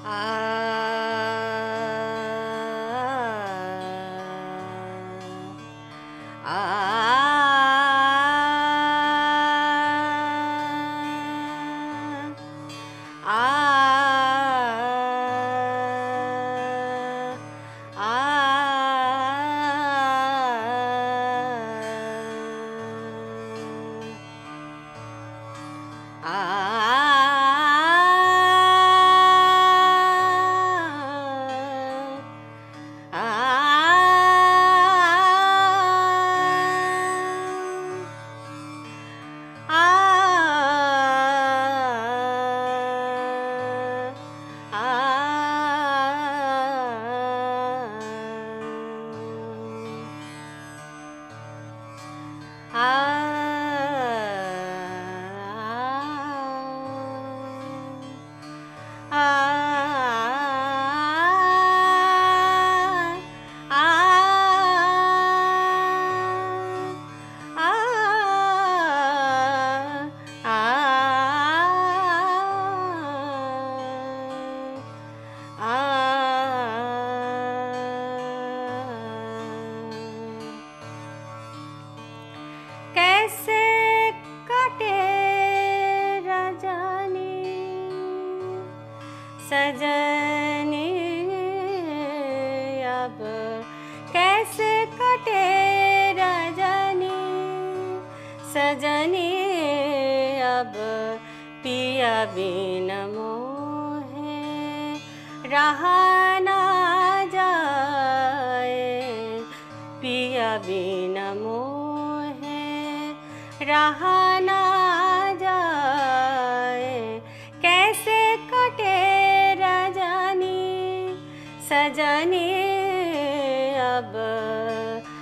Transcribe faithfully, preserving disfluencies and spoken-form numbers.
आ कैसे कटे रजनी सजनी अब कैसे कटे रजनी सजनी अब पिया बिन मोहे रहा ना जाए पिया बिन मोहे रहा ना जाए कैसे कटे रजनी सजनी अब